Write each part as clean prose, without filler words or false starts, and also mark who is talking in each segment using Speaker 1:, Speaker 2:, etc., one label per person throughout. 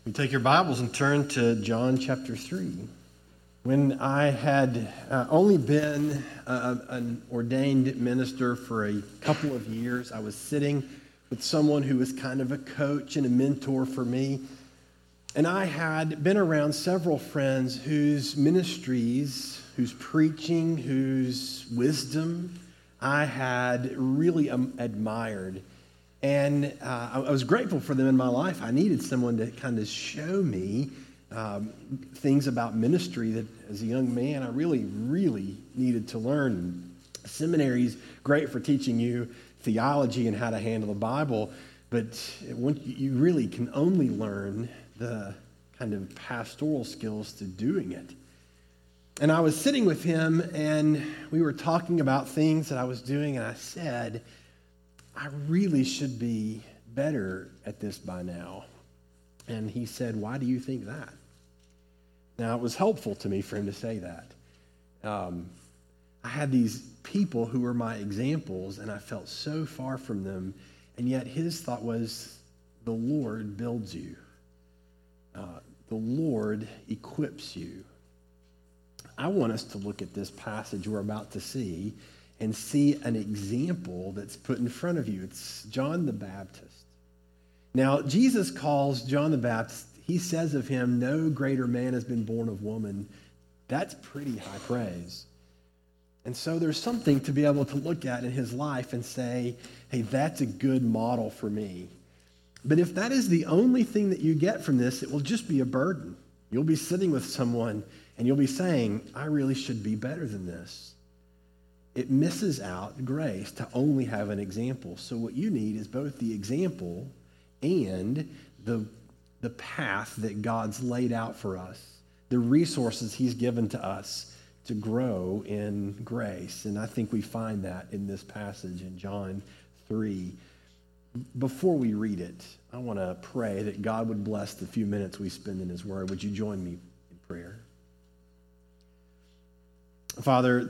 Speaker 1: You take your Bibles and turn to John chapter 3. When I had only been an ordained minister for a couple of years, I was sitting with someone who was kind of a coach and a mentor for me. And I had been around several friends whose ministries, whose preaching, whose wisdom I had really admired. And I was grateful for them in my life. I needed someone to kind of show me things about ministry that as a young man I really needed to learn. Seminary's great for teaching you theology and how to handle the Bible, but you really can only learn the kind of pastoral skills to doing it. And I was sitting with him and we were talking about things that I was doing, and I said, I really should be better at this by now. And he said, why do you think that? Now, it was helpful to me for him to say that. I had these people who were my examples, and I felt so far from them, and yet his thought was, the Lord builds you. The Lord equips you. I want us to look at this passage we're about to see and see an example that's put in front of you. It's John the Baptist. Now, Jesus calls John the Baptist, he says of him, no greater man has been born of woman. That's pretty high praise. And so there's something to be able to look at in his life and say, hey, that's a good model for me. But if that is the only thing that you get from this, it will just be a burden. You'll be sitting with someone and you'll be saying, I really should be better than this. It misses out grace to only have an example. So what you need is both the example and the path that God's laid out for us, the resources he's given to us to grow in grace. And I think we find that in this passage in John 3. Before we read it, I want to pray that God would bless the few minutes we spend in his word. Would you join me in prayer? Father,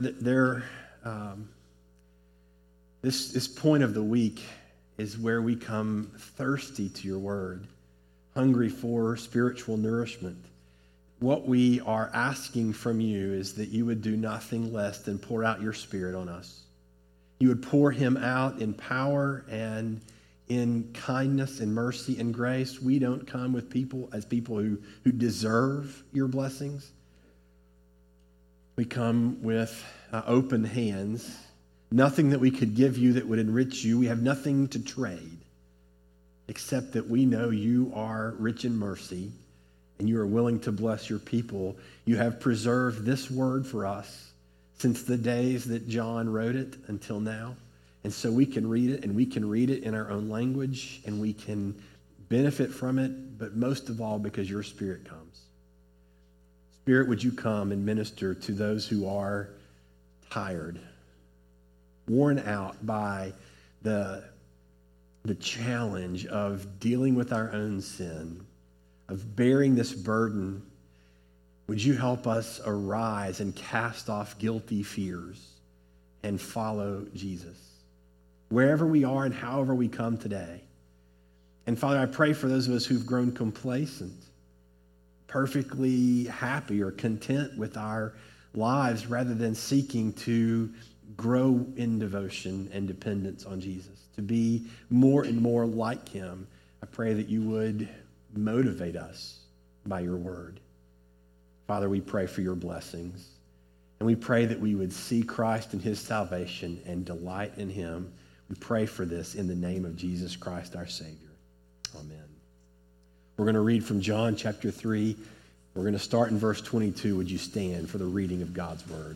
Speaker 1: this point of the week is where we come thirsty to your word, hungry for spiritual nourishment. What we are asking from you is that you would do nothing less than pour out your Spirit on us. You would pour him out in power and in kindness and mercy and grace. We don't come with people who deserve your blessings. We come with open hands, nothing that we could give you that would enrich you. We have nothing to trade except that we know you are rich in mercy and you are willing to bless your people. You have preserved this word for us since the days that John wrote it until now. And so we can read it, and we can read it in our own language, and we can benefit from it, but most of all because your Spirit comes. Spirit, would you come and minister to those who are tired, worn out by the challenge of dealing with our own sin, of bearing this burden. Would you help us arise and cast off guilty fears and follow Jesus, wherever we are and however we come today? And Father, I pray for those of us who've grown complacent, perfectly happy or content with our lives rather than seeking to grow in devotion and dependence on Jesus, to be more and more like him. I pray that you would motivate us by your word. Father, we pray for your blessings, and we pray that we would see Christ and his salvation and delight in him. We pray for this in the name of Jesus Christ, our Savior. Amen. We're going to read from John chapter 3. We're going to start in verse 22. Would you stand for the reading of God's word?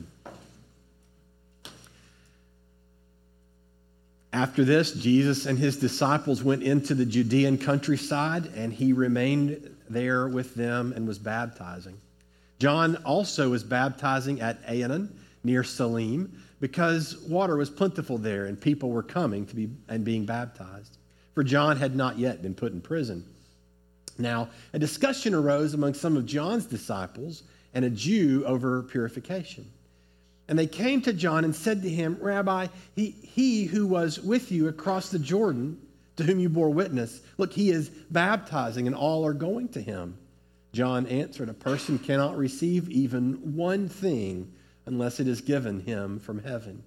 Speaker 1: After this, Jesus and his disciples went into the Judean countryside, and he remained there with them and was baptizing. John also was baptizing at Aenon near Salim, because water was plentiful there and people were coming to be and being baptized. For John had not yet been put in prison. Now, a discussion arose among some of John's disciples and a Jew over purification. And they came to John and said to him, Rabbi, he who was with you across the Jordan to whom you bore witness. Look, he is baptizing, and all are going to him." John answered, "A person cannot receive even one thing unless it is given him from heaven.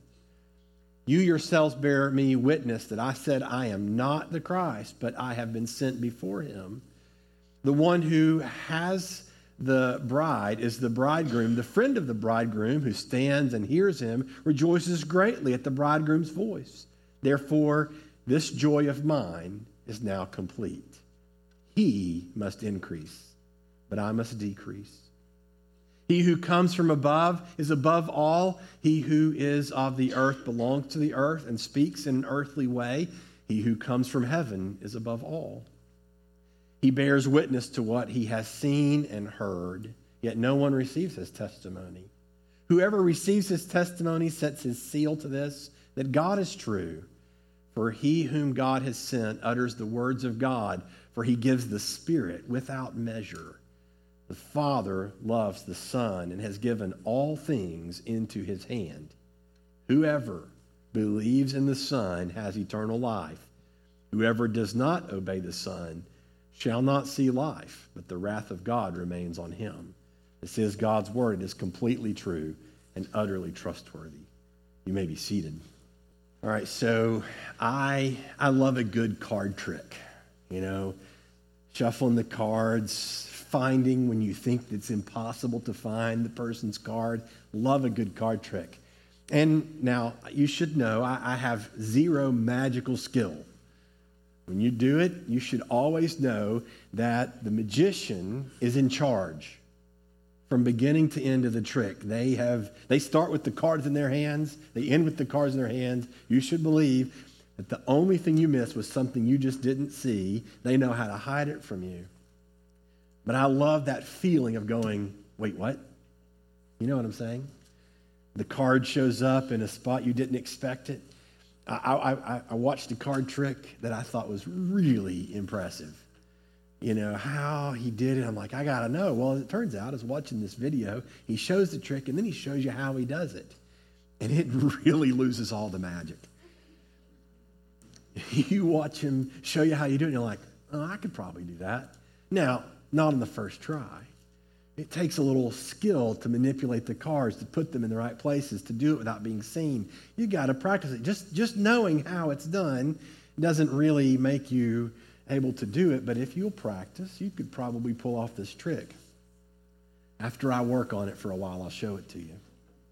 Speaker 1: You yourselves bear me witness that I said I am not the Christ, but I have been sent before him. The one who has the bride is the bridegroom. The friend of the bridegroom who stands and hears him rejoices greatly at the bridegroom's voice. Therefore, this joy of mine is now complete. He must increase, but I must decrease. He who comes from above is above all. He who is of the earth belongs to the earth and speaks in an earthly way. He who comes from heaven is above all. He bears witness to what he has seen and heard, yet no one receives his testimony. Whoever receives his testimony sets his seal to this, that God is true. For he whom God has sent utters the words of God, for he gives the Spirit without measure. The Father loves the Son and has given all things into his hand. Whoever believes in the Son has eternal life. Whoever does not obey the Son shall not see life, but the wrath of God remains on him. This is God's word. It is completely true and utterly trustworthy. You may be seated. All right, so I love a good card trick. You know, shuffling the cards, finding when you think it's impossible to find the person's card. Love a good card trick. And now, you should know, I have zero magical skill. When you do it, you should always know that the magician is in charge from beginning to end of the trick. They start with the cards in their hands. They end with the cards in their hands. You should believe that the only thing you missed was something you just didn't see. They know how to hide it from you. But I love that feeling of going, wait, what? You know what I'm saying? The card shows up in a spot you didn't expect it. I watched a card trick that I thought was really impressive. You know, how he did it. I'm like, I got to know. Well, it turns out, I was watching this video, he shows the trick, and then he shows you how he does it. And it really loses all the magic. You watch him show you how you do it, and you're like, oh, I could probably do that. Now, not on the first try. It takes a little skill to manipulate the cards, to put them in the right places, to do it without being seen. You got to practice it. Just knowing how it's done doesn't really make you able to do it, but if you'll practice, you could probably pull off this trick. After I work on it for a while, I'll show it to you.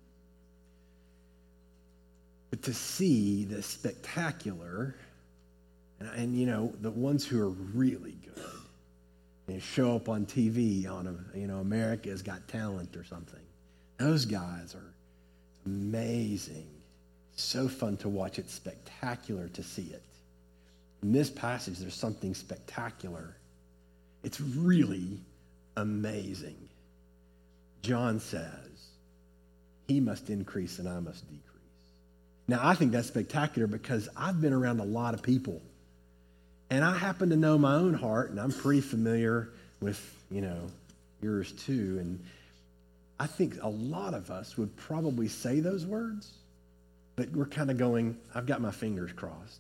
Speaker 1: But to see the spectacular, and you know, the ones who are really good, they show up on TV on, America's Got Talent or something. Those guys are amazing. So fun to watch. It's spectacular to see it. In this passage, there's something spectacular. It's really amazing. John says, he must increase and I must decrease. Now, I think that's spectacular because I've been around a lot of people. And I happen to know my own heart, and I'm pretty familiar with, yours too. And I think a lot of us would probably say those words, but we're kind of going, I've got my fingers crossed.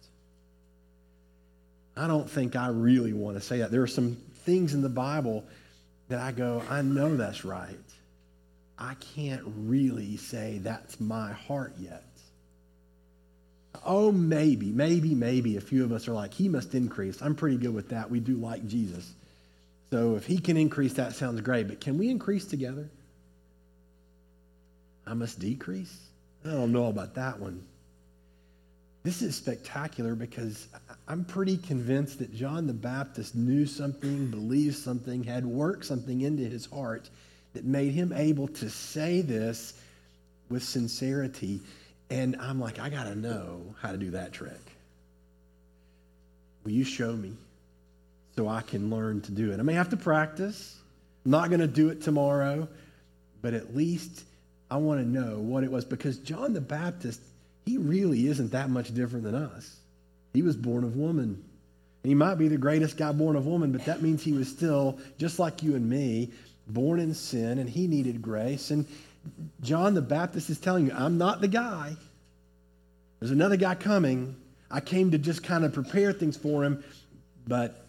Speaker 1: I don't think I really want to say that. There are some things in the Bible that I go, I know that's right. I can't really say that's my heart yet. Oh, maybe a few of us are like, he must increase. I'm pretty good with that. We do like Jesus. So if he can increase, that sounds great. But can we increase together? I must decrease? I don't know about that one. This is spectacular because I'm pretty convinced that John the Baptist knew something, believed something, had worked something into his heart that made him able to say this with sincerity. And I'm like, I got to know how to do that trick. Will you show me so I can learn to do it? I may have to practice. I'm not going to do it tomorrow, but at least I want to know what it was, because John the Baptist, he really isn't that much different than us. He was born of woman. And he might be the greatest guy born of woman, but that means he was still, just like you and me, born in sin, and he needed grace. And John the Baptist is telling you, I'm not the guy. There's another guy coming. I came to just kind of prepare things for him, but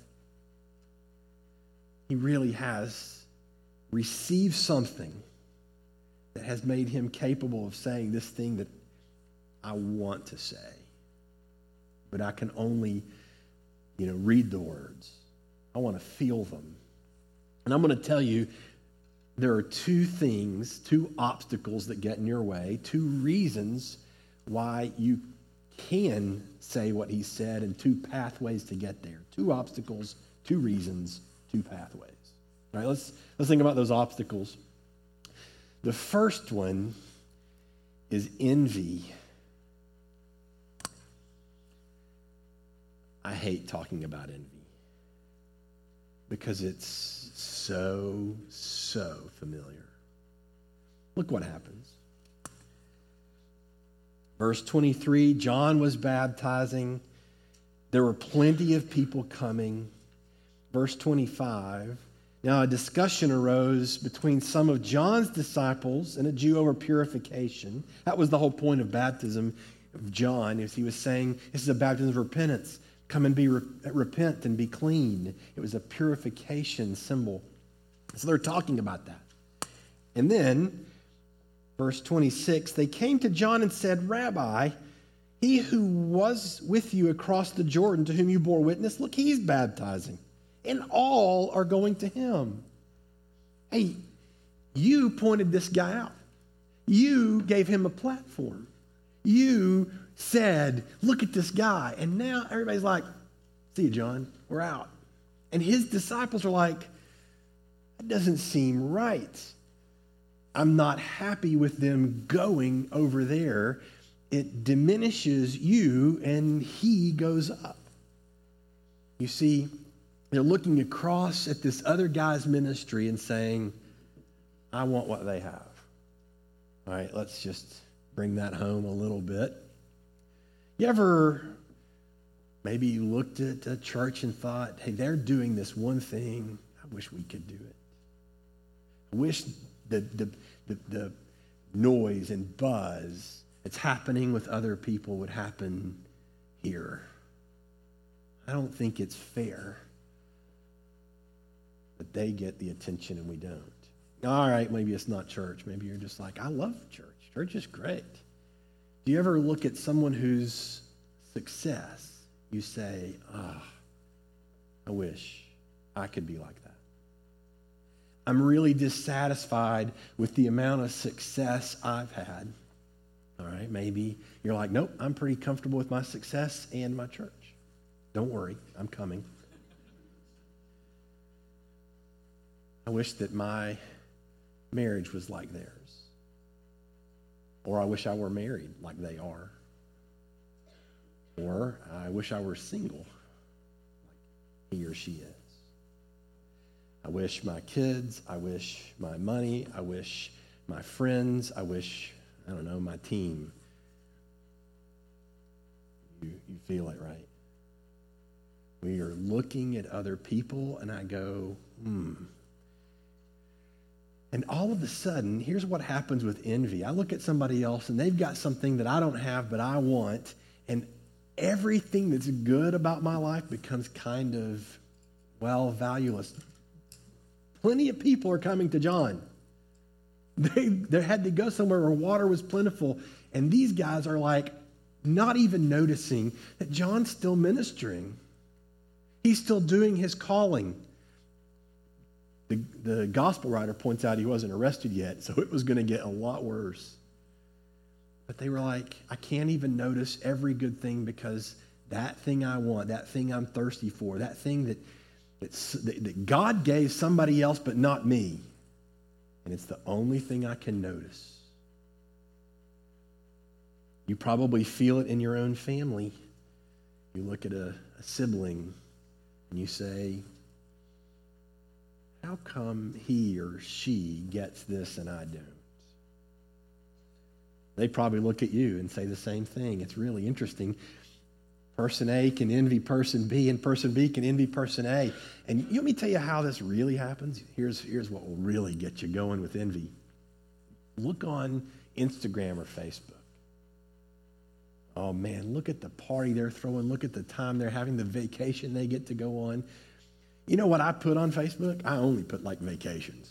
Speaker 1: he really has received something that has made him capable of saying this thing that I want to say. But I can only, read the words. I want to feel them. And I'm going to tell you, there are two obstacles that get in your way, two reasons why you can say what he said, and two pathways to get there. Two obstacles, two reasons, two pathways. All right, let's think about those obstacles. The first one is envy. I hate talking about envy because it's so familiar. Look what happens. Verse 23, John was baptizing. There were plenty of people coming. Verse 25, now a discussion arose between some of John's disciples and a Jew over purification. That was the whole point of baptism of John, as he was saying, this is a baptism of repentance. Come and repent and be clean. It was a purification symbol. So they're talking about that. And then, verse 26, they came to John and said, Rabbi, he who was with you across the Jordan, to whom you bore witness, look, he's baptizing, and all are going to him. Hey, you pointed this guy out. You gave him a platform. You said, look at this guy. And now everybody's like, see you, John, we're out. And his disciples are like, that doesn't seem right. I'm not happy with them going over there. It diminishes you, and he goes up. You see, they're looking across at this other guy's ministry and saying, I want what they have. All right, let's just bring that home a little bit. You ever maybe looked at a church and thought, hey, they're doing this one thing. I wish we could do it. I wish the noise and buzz that's happening with other people would happen here. I don't think it's fair that they get the attention and we don't. All right, maybe it's not church. Maybe you're just like, I love church. Church is great. Do you ever look at someone whose success, you say, I wish I could be like that. I'm really dissatisfied with the amount of success I've had. All right, maybe you're like, nope, I'm pretty comfortable with my success and my church. Don't worry, I'm coming. I wish that my marriage was like theirs. Or I wish I were married like they are. Or I wish I were single like he or she is. I wish my kids, I wish my money, I wish my friends, I wish, my team. You feel it, right? We are looking at other people and I go, And all of a sudden, here's what happens with envy. I look at somebody else and they've got something that I don't have but I want, and everything that's good about my life becomes kind of, valueless. Plenty of people are coming to John. They had to go somewhere where water was plentiful, and these guys are like not even noticing that John's still ministering. He's still doing his calling. The gospel writer points out he wasn't arrested yet, so it was going to get a lot worse. But they were like, I can't even notice every good thing because that thing I want, that thing I'm thirsty for, that thing that God gave somebody else but not me. And it's the only thing I can notice. You probably feel it in your own family. You look at a sibling and you say, how come he or she gets this and I don't? They probably look at you and say the same thing. It's really interesting. Person A can envy person B, and person B can envy person A. And let me tell you how this really happens. Here's what will really get you going with envy. Look on Instagram or Facebook. Oh man, look at the party they're throwing. Look at the time they're having, the vacation they get to go on. You know what I put on Facebook? I only put like vacations.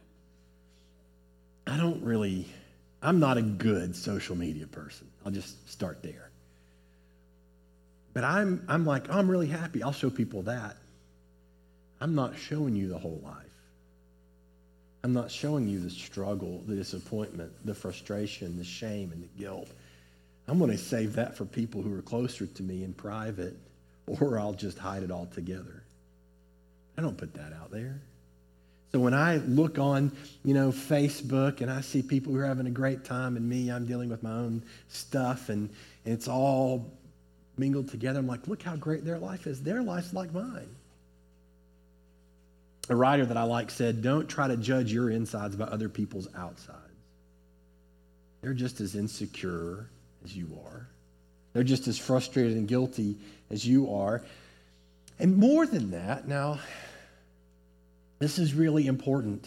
Speaker 1: I'm not a good social media person. I'll just start there. But I'm like, I'm really happy. I'll show people that. I'm not showing you the whole life. I'm not showing you the struggle, the disappointment, the frustration, the shame, and the guilt. I'm going to save that for people who are closer to me in private, or I'll just hide it all together. I don't put that out there. So when I look on, Facebook, and I see people who are having a great time, and I'm dealing with my own stuff, and it's all mingled together, I'm like, look how great their life is. Their life's like mine. A writer that I like said, don't try to judge your insides by other people's outsides. They're just as insecure as you are. They're just as frustrated and guilty as you are. And more than that, now, this is really important.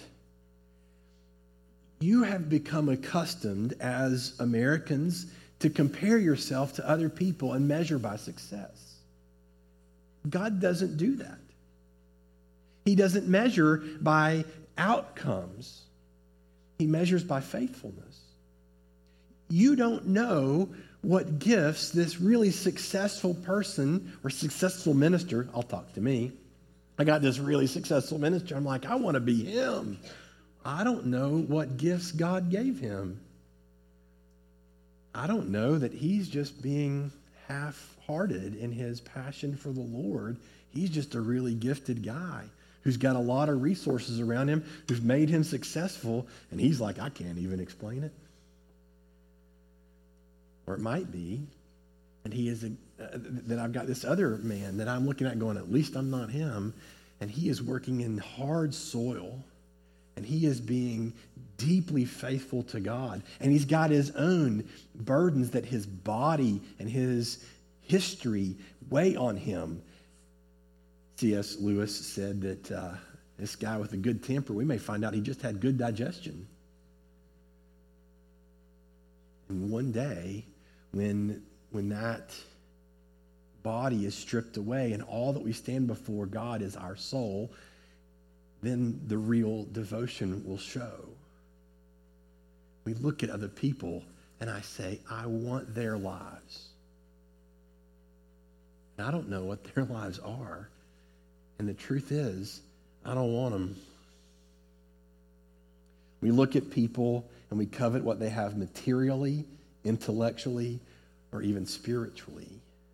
Speaker 1: You have become accustomed as Americans to compare yourself to other people and measure by success. God doesn't do that. He doesn't measure by outcomes. He measures by faithfulness. You don't know what gifts this really successful person or successful minister, I'll talk to me. I got this really successful minister. I'm like, I want to be him. I don't know what gifts God gave him. I don't know that he's just being half-hearted in his passion for the Lord. He's just a really gifted guy who's got a lot of resources around him, who've made him successful, and he's like, I can't even explain it. Or it might be, and he is that I've got this other man that I'm looking at going, at least I'm not him, and he is working in hard soil, and he is being deeply faithful to God, and he's got his own burdens that his body and his history weigh on him. C.S. Lewis said that this guy with a good temper, we may find out he just had good digestion. And one day, when that body is stripped away and all that we stand before God is our soul, then the real devotion will show. We look at other people and I say, I want their lives. And I don't know what their lives are. And the truth is, I don't want them. We look at people and we covet what they have materially, intellectually, or even spiritually.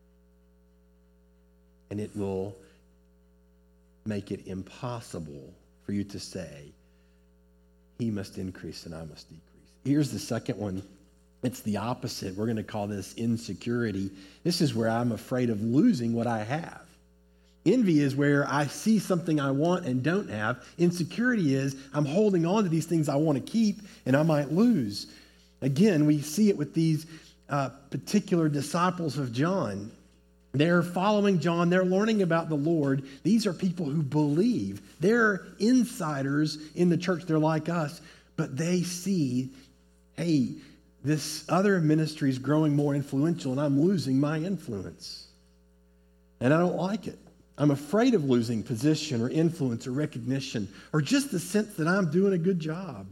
Speaker 1: And it will make it impossible for you to say, he must increase and I must decrease. Here's the second one. It's the opposite. We're going to call this insecurity. This is where I'm afraid of losing what I have. Envy is where I see something I want and don't have. Insecurity is I'm holding on to these things I want to keep and I might lose. Again, we see it with these particular disciples of John. They're following John. They're learning about the Lord. These are people who believe. They're insiders in the church. They're like us. But they see, hey, this other ministry is growing more influential and I'm losing my influence. And I don't like it. I'm afraid of losing position or influence or recognition or just the sense that I'm doing a good job.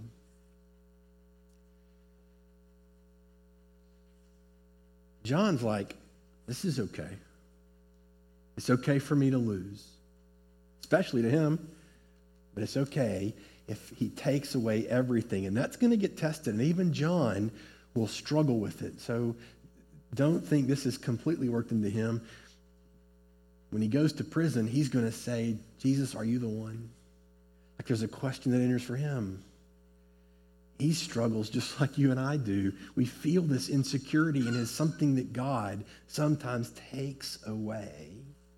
Speaker 1: John's like, this is okay. It's okay for me to lose, especially to him, but it's okay if he takes away everything, and that's going to get tested, and even John will struggle with it. So don't think this is completely worked into him. When he goes to prison, he's going to say, Jesus, are you the one? Like there's a question that enters for him. He struggles just like you and I do. We feel this insecurity, and it's something that God sometimes takes away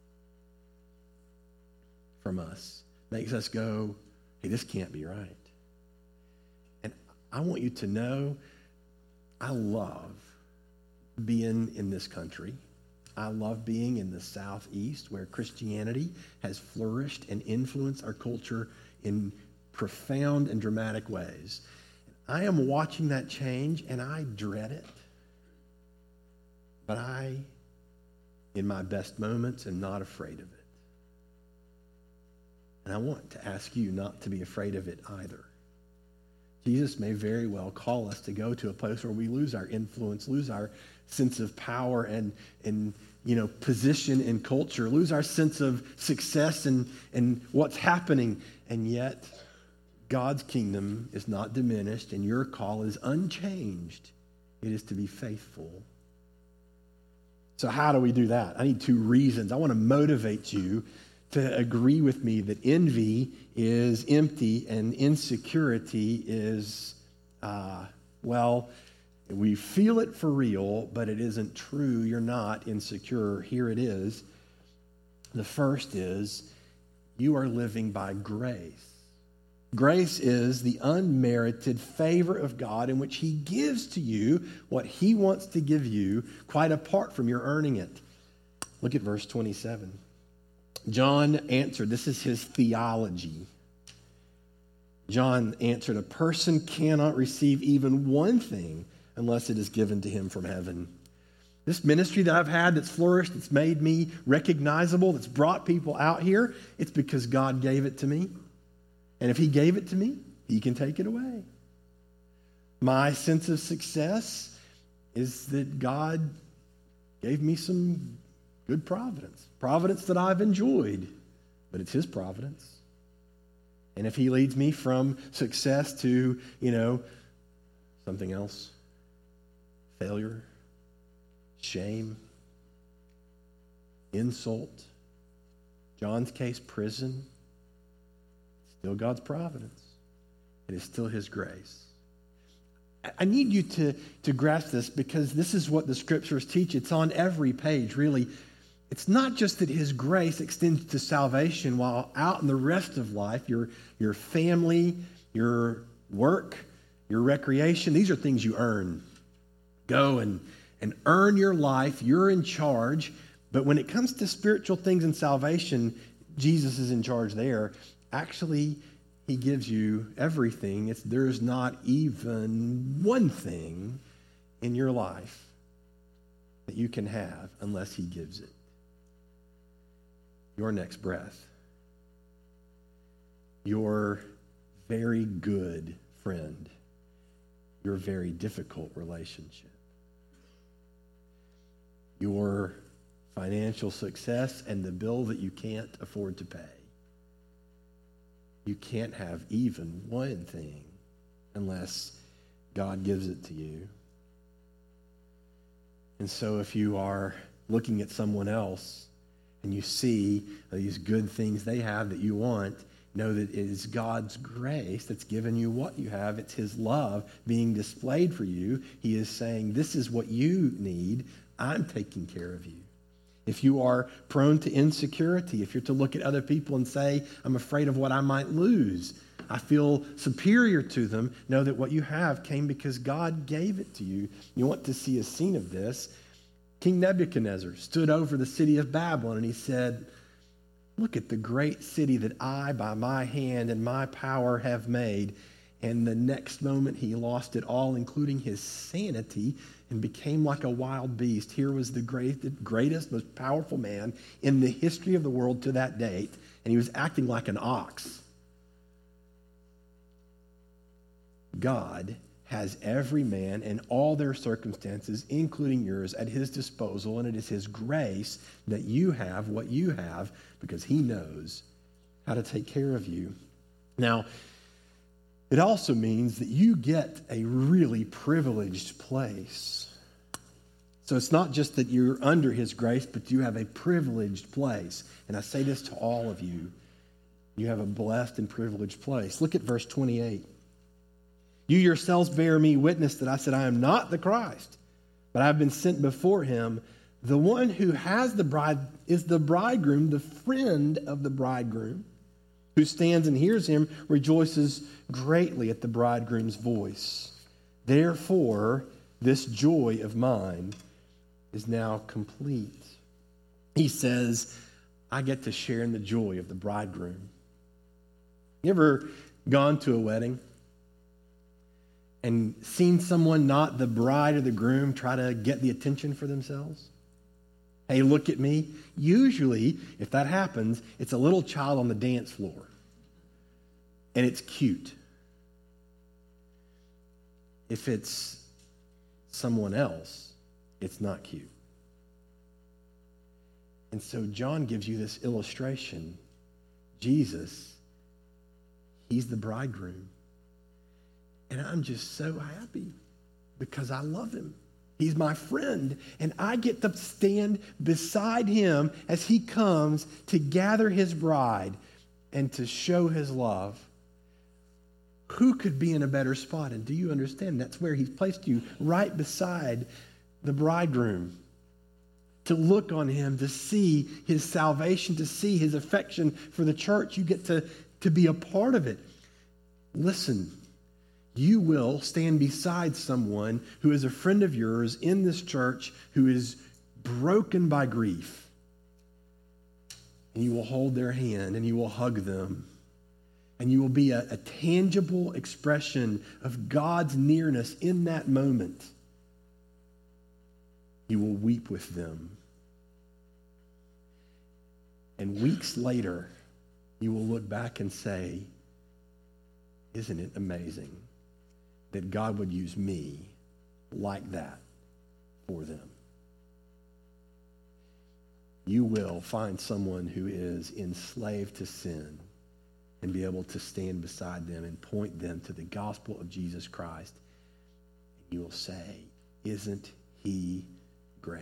Speaker 1: from us. Makes us go, hey, this can't be right. And I want you to know, I love being in this country. I love being in the Southeast where Christianity has flourished and influenced our culture in profound and dramatic ways. I am watching that change and I dread it. But I, in my best moments, am not afraid of it. And I want to ask you not to be afraid of it either. Jesus may very well call us to go to a place where we lose our influence, lose our sense of power and position in culture, lose our sense of success and what's happening. And yet, God's kingdom is not diminished and your call is unchanged. It is to be faithful. So how do we do that? I need 2 reasons. I want to motivate you to agree with me that envy is empty and insecurity is, we feel it for real, but it isn't true. You're not insecure. Here it is. The first is you are living by grace. Grace is the unmerited favor of God in which he gives to you what he wants to give you quite apart from your earning it. Look at verse 27. John answered, this is his theology. John answered, a person cannot receive even one thing unless it is given to him from heaven. This ministry that I've had that's flourished, that's made me recognizable, that's brought people out here, it's because God gave it to me. And if he gave it to me, he can take it away. My sense of success is that God gave me some good providence that I've enjoyed, but it's his providence. And if he leads me from success to, something else, failure, shame, insult, John's case, prison, still God's providence. It is still his grace. I need you to grasp this because this is what the scriptures teach. It's on every page, really. It's not just that his grace extends to salvation while out in the rest of life, your family, your work, your recreation, these are things you earn. Go and earn your life. You're in charge. But when it comes to spiritual things and salvation, Jesus is in charge there. Actually, he gives you everything. There's not even one thing in your life that you can have unless he gives it. Your next breath. Your very good friend. Your very difficult relationship. Your financial success and the bill that you can't afford to pay. You can't have even one thing unless God gives it to you. And so if you are looking at someone else and you see these good things they have that you want, know that it is God's grace that's given you what you have. It's his love being displayed for you. He is saying, this is what you need. I'm taking care of you. If you are prone to insecurity, if you're to look at other people and say, I'm afraid of what I might lose, I feel superior to them, know that what you have came because God gave it to you. You want to see a scene of this. King Nebuchadnezzar stood over the city of Babylon and he said, look at the great city that I, by my hand and my power, have made. And the next moment he lost it all, including his sanity, and became like a wild beast. Here was the greatest, most powerful man in the history of the world to that date, and he was acting like an ox. God has every man and all their circumstances, including yours, at his disposal, and it is his grace that you have what you have because he knows how to take care of you. Now, it also means that you get a really privileged place. So it's not just that you're under his grace, but you have a privileged place. And I say this to all of you. You have a blessed and privileged place. Look at verse 28. You yourselves bear me witness that I said, I am not the Christ, but I have been sent before him. The one who has the bride is the bridegroom, the friend of the bridegroom. Who stands and hears him rejoices greatly at the bridegroom's voice. Therefore, this joy of mine is now complete. He says, I get to share in the joy of the bridegroom. You ever gone to a wedding? and seen someone, not the bride or the groom, try to get the attention for themselves? Hey, look at me. Usually, if that happens, it's a little child on the dance floor. And it's cute. If it's someone else, it's not cute. And so John gives you this illustration. Jesus, he's the bridegroom. And I'm just so happy because I love him. He's my friend, and I get to stand beside him as he comes to gather his bride and to show his love. Who could be in a better spot? And do you understand? That's where he's placed you, right beside the bridegroom, to look on him, to see his salvation, to see his affection for the church. You get to be a part of it. Listen. You will stand beside someone who is a friend of yours in this church who is broken by grief. And you will hold their hand and you will hug them. And you will be a tangible expression of God's nearness in that moment. You will weep with them. And weeks later, you will look back and say, isn't it amazing that God would use me like that for them? You will find someone who is enslaved to sin and be able to stand beside them and point them to the gospel of Jesus Christ. And you will say, isn't he great?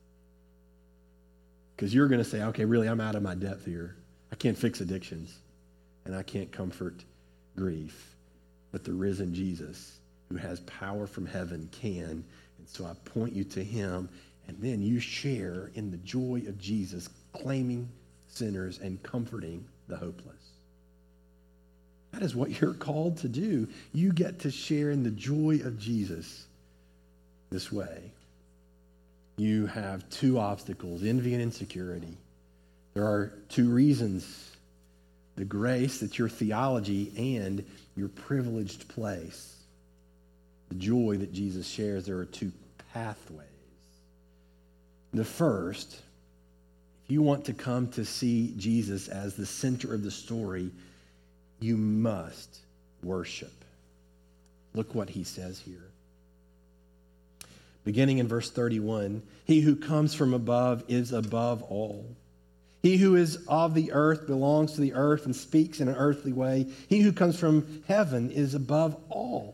Speaker 1: Because you're going to say, okay, really, I'm out of my depth here. I can't fix addictions, and I can't comfort grief. But the risen Jesus, who has power from heaven, can. And so I point you to him, and then you share in the joy of Jesus, claiming sinners and comforting the hopeless. That is what you're called to do. You get to share in the joy of Jesus this way. You have two obstacles, envy and insecurity. There are two reasons. The grace that's your theology and your privileged place. The joy that Jesus shares, there are two pathways. The first, if you want to come to see Jesus as the center of the story, you must worship. Look what he says here. Beginning in verse 31, he who comes from above is above all. He who is of the earth belongs to the earth and speaks in an earthly way. He who comes from heaven is above all.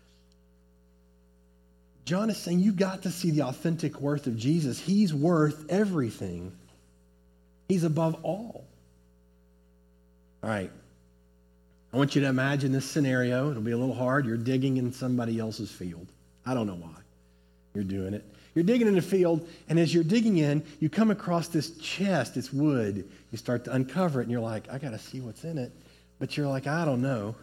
Speaker 1: John is saying you've got to see the authentic worth of Jesus. He's worth everything. He's above all. All right. I want you to imagine this scenario. It'll be a little hard. You're digging in somebody else's field. I don't know why you're doing it. You're digging in a field, and as you're digging in, you come across this chest, it's wood. You start to uncover it, and you're like, I got to see what's in it. But you're like, I don't know.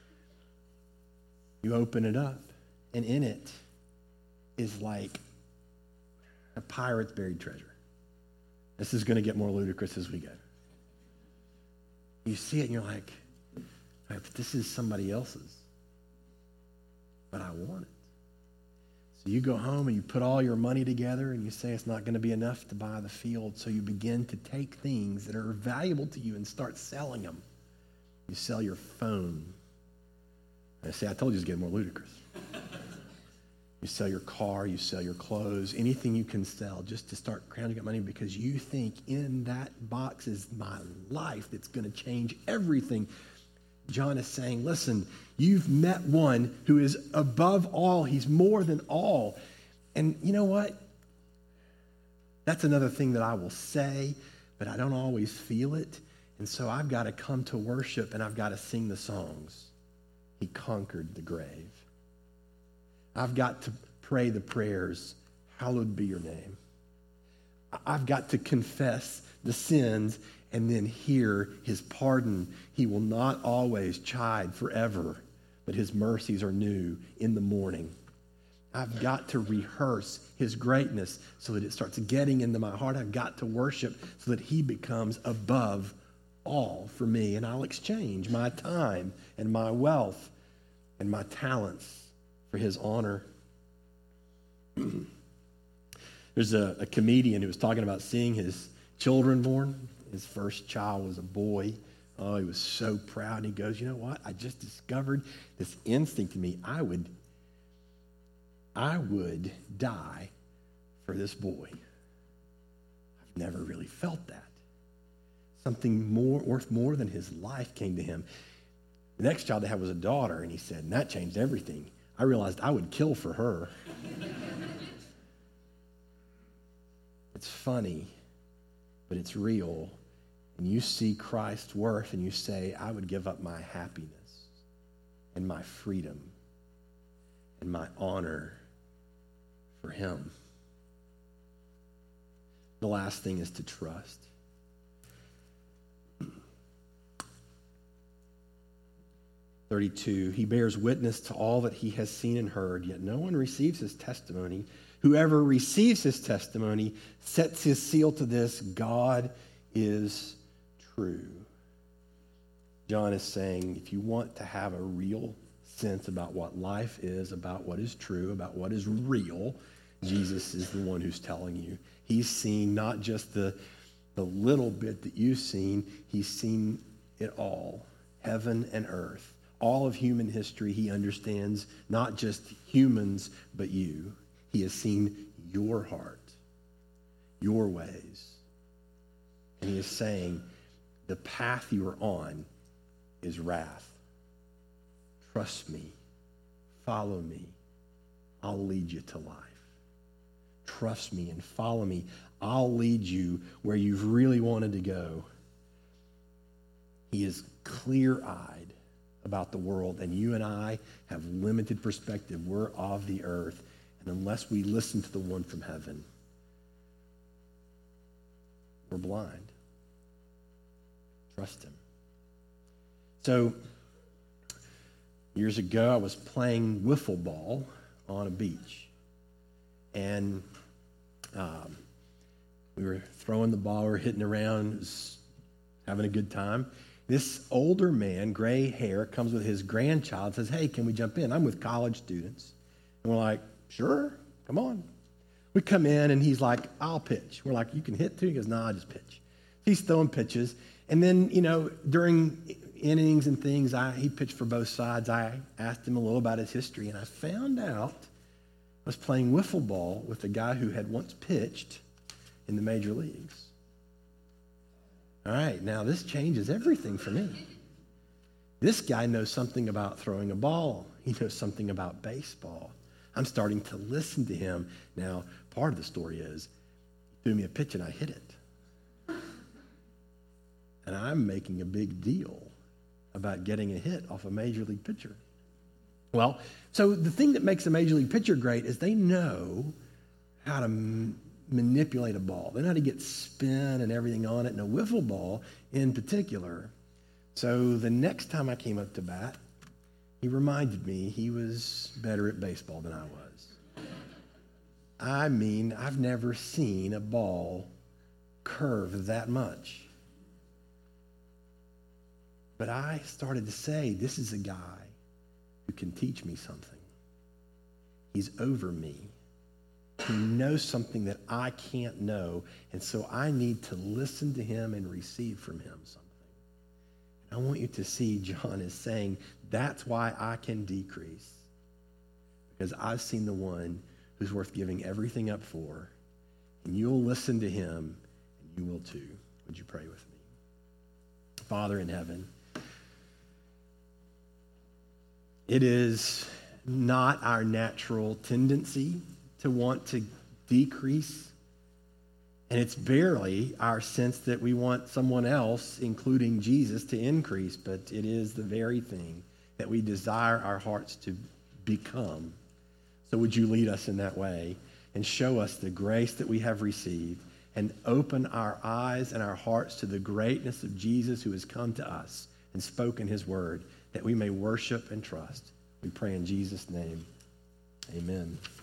Speaker 1: You open it up, and in it is like a pirate's buried treasure. This is going to get more ludicrous as we go. You see it, and you're like, this is somebody else's, but I want it. So you go home and you put all your money together and you say it's not going to be enough to buy the field. So you begin to take things that are valuable to you and start selling them. You sell your phone. I say, I told you it's getting more ludicrous. You sell your car, you sell your clothes, anything you can sell just to start crowding up money because you think in that box is my life that's going to change everything. John is saying, listen, you've met one who is above all. He's more than all. And you know what? That's another thing that I will say, but I don't always feel it. And so I've got to come to worship and I've got to sing the songs. He conquered the grave. I've got to pray the prayers, hallowed be your name. I've got to confess the sins and then hear his pardon. He will not always chide forever, but his mercies are new in the morning. I've got to rehearse his greatness so that it starts getting into my heart. I've got to worship so that he becomes above all for me, and I'll exchange my time and my wealth and my talents for his honor. There's a comedian who was talking about seeing his children born. His first child was a boy. Oh, he was so proud. He goes, you know what? I just discovered this instinct in me. I would die for this boy. I've never really felt that. Something more worth more than his life came to him. The next child they had was a daughter, and he said, and that changed everything. I realized I would kill for her. It's funny, but it's real. And you see Christ's worth, and you say, I would give up my happiness and my freedom and my honor for him. The last thing is to trust. He bears witness to all that he has seen and heard, yet no one receives his testimony. Whoever receives his testimony sets his seal to this: God is true. John is saying, if you want to have a real sense about what life is, about what is true, about what is real, Jesus is the one who's telling you. He's seen not just the little bit that you've seen, he's seen it all, heaven and earth. All of human history, he understands not just humans, but you. He has seen your heart, your ways. And he is saying, the path you are on is wrath. Trust me. Follow me. I'll lead you to life. Trust me and follow me. I'll lead you where you've really wanted to go. He is clear-eyed about the world, and you and I have limited perspective. We're of the earth, and unless we listen to the one from heaven, we're blind. Trust him. So, years ago, I was playing wiffle ball on a beach, and we were throwing the ball, we were hitting around, was having a good time. This older man, gray hair, comes with his grandchild, says, hey, can we jump in? I'm with college students. And we're like, sure, come on. We come in, and he's like, I'll pitch. We're like, you can hit too? He goes, no, I just pitch. He's throwing pitches. And then, during innings and things, he pitched for both sides. I asked him a little about his history, and I found out I was playing wiffle ball with a guy who had once pitched in the major leagues. All right, now this changes everything for me. This guy knows something about throwing a ball. He knows something about baseball. I'm starting to listen to him. Now, part of the story is he threw me a pitch and I hit it. And I'm making a big deal about getting a hit off a major league pitcher. Well, so the thing that makes a major league pitcher great is they know how to manipulate a ball. They know how to get spin and everything on it, and a wiffle ball in particular. So the next time I came up to bat, he reminded me he was better at baseball than I was. I mean, I've never seen a ball curve that much. But I started to say, this is a guy who can teach me something. He's over me. He knows something that I can't know, and so I need to listen to him and receive from him something. And I want you to see John is saying, that's why I can decrease, because I've seen the one who's worth giving everything up for, and you'll listen to him, and you will too. Would you pray with me? Father in heaven, it is not our natural tendency to want to decrease. And it's barely our sense that we want someone else, including Jesus, to increase, but it is the very thing that we desire our hearts to become. So would you lead us in that way and show us the grace that we have received and open our eyes and our hearts to the greatness of Jesus who has come to us and spoken his word, that we may worship and trust. We pray in Jesus' name. Amen.